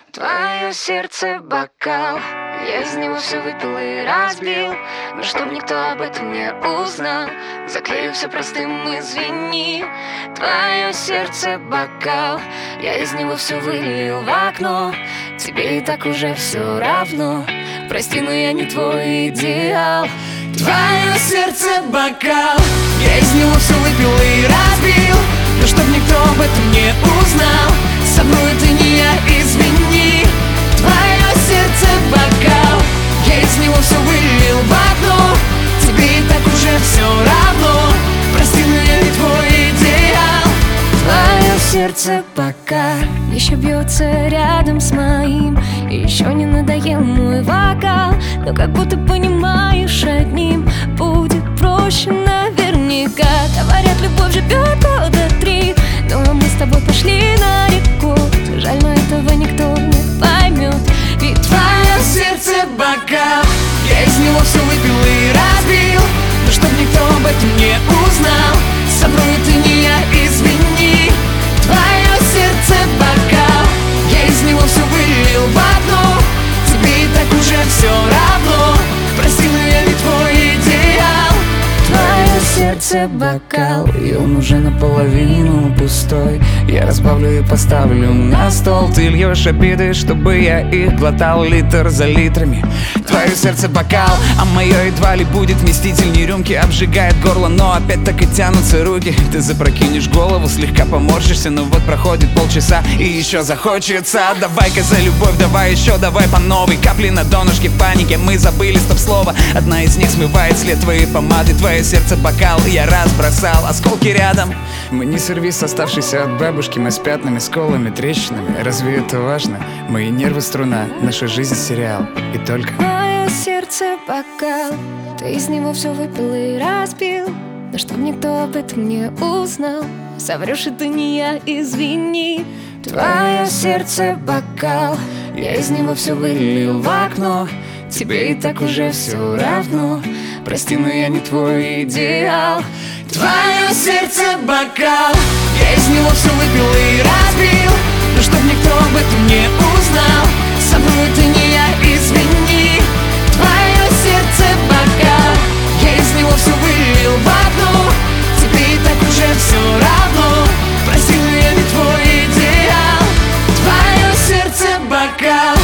Твое сердце бокал, я из него все выпил и разбил. Но чтоб никто об этом не узнал, заклею все простым извини. Твое сердце бокал, я из него все вылил в окно. Тебе и так уже все равно, прости, но я не твой идеал. Твое сердце бокал, я из него все выпил и разбил. Но чтоб никто об этом не узнал, со мной ты не я, извини. Твое сердце бокал, я из него все вылил в окно. Тебе и так уже все равно, прости, но я не твой идеал. Твое сердце пока еще бьется рядом с моим, и еще не надоел мой вокал. Но как будто понимаешь, одним будет проще наверняка. Говорят, любовь живет года 3, но мы с тобой пошли на реку. Жаль, но этого никто не поймет. Ведь твое сердце бокал, я из него все выпил и разбил. Но чтоб никто об этом не узнал, со мной ты не я, извини. Твое сердце бокал, я из него все вылил в окно. Тебе и так уже все равно, прости, но я не твой идеал. Твое сердце бокал, и он уже наполовину пустой. Я разбавлю и поставлю на стол. Ты льешь обиды, чтобы я их глотал литр за литрами. Твое сердце бокал, а мое едва ли будет вместительней рюмки. Обжигает горло, но опять так и тянутся руки. Ты запрокинешь голову, слегка поморщишься, но вот проходит полчаса и еще захочется. Давай-ка за любовь, давай еще, давай по новой. Капли на донышке паники, мы забыли стоп-слово. Одна из них смывает след твоей помады. Твое сердце бокал, я разбросал осколки рядом. Мы не сервис, оставшийся от бабушки. Мы с пятнами, сколами, трещинами. Разве это важно? Мои нервы струна, наша жизнь сериал. И только мое сердце бокал, ты из него все выпил и разбил. Но чтоб никто об этом не узнал, соврешь, это не я, извини. Твое сердце бокал, я из него все вылил в окно. Тебе и так уже все равно, прости, но я не твой идеал. Твое сердце бокал, я из него все выпил и разбил. Но чтоб никто об этом не узнал, со мной ты не я, извини. Твое сердце бокал, я из него все вылил в окно. Тебе и так уже все равно, прости, но я не твой идеал. Твое сердце бокал.